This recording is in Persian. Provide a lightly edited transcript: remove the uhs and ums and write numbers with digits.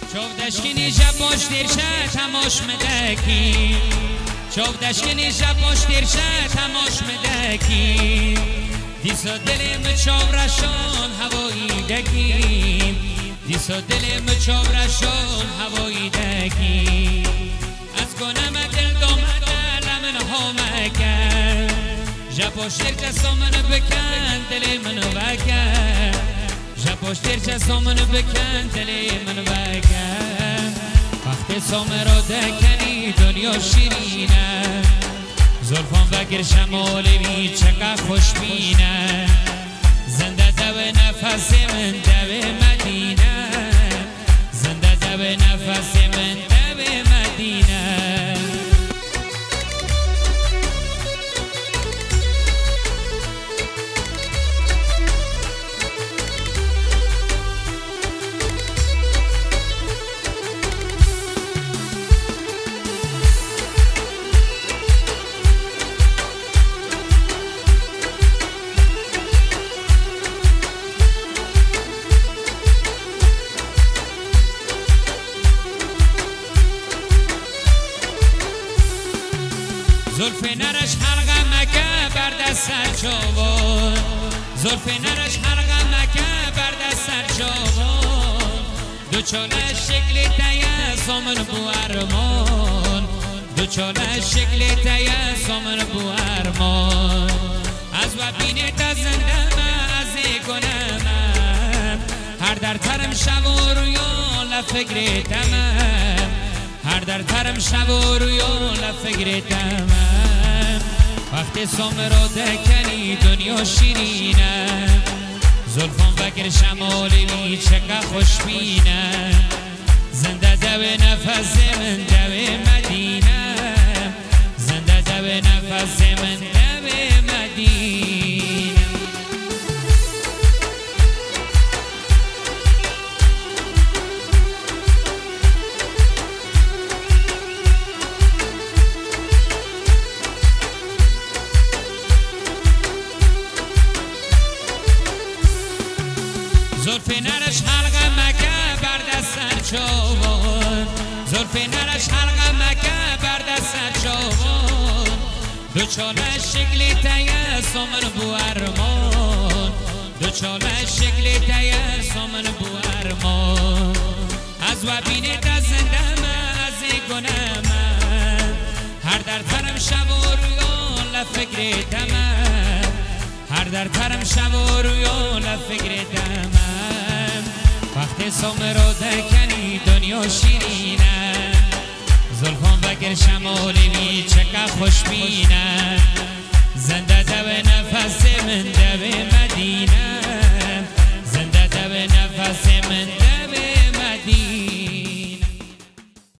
Çovdaşkini jaboş dirşe tamoş medeki Çovdaşkini jaboş dirşe tamoş medeki Diso dilim çovrashon havoi deki Diso dilim çovrashon havoi deki Az konam dil domada lamin homaka Jaboş dirşe somen bekan dilim vaka Jaboş dirşe somen bekan dilim vaka وقتی سومرو دکنی دنیا شیرینه زلفان وگر شمالی بی چقدر خوشبینه زنده دو نفس من دو مدینه زنده دو نفس من دو مدینه زلف نرش حلقه مکه برد سر چوبون زلف نرش حلقه مکه برد سر چوبون دو چاله شکلی تیه سامن بو ارمان دو چاله شکلی تیه سامن بو ارمان از و بینه تا زنده از کنم هر در ترم شب و رویان لفکر تمام هر در ترم شب و رویان لفکر تمام وقتی سومرو دکنی دنیا شیرینه زلفان وگر شمالی بی چقدر خوشبینه زنده دو نفس من دو مدینه زنده دو نفس من دو مدینه زلف نرش حلقه مکه برد سر چوبون زلف نرش حلقه مکه برد سر چوبون دو چاله شکلی تیه سامن بو ارمان دو چاله شکلی تیه سامن بو ارمان از و بینه تا زنده از کنم هر در ترم شب و رویان لفکر تمام هر در ترم شب و رویان لفکر تمام وقتی سومرو دکنی دنیا شیرینه زلفان وگر شمالی بی چقدر خوشبینه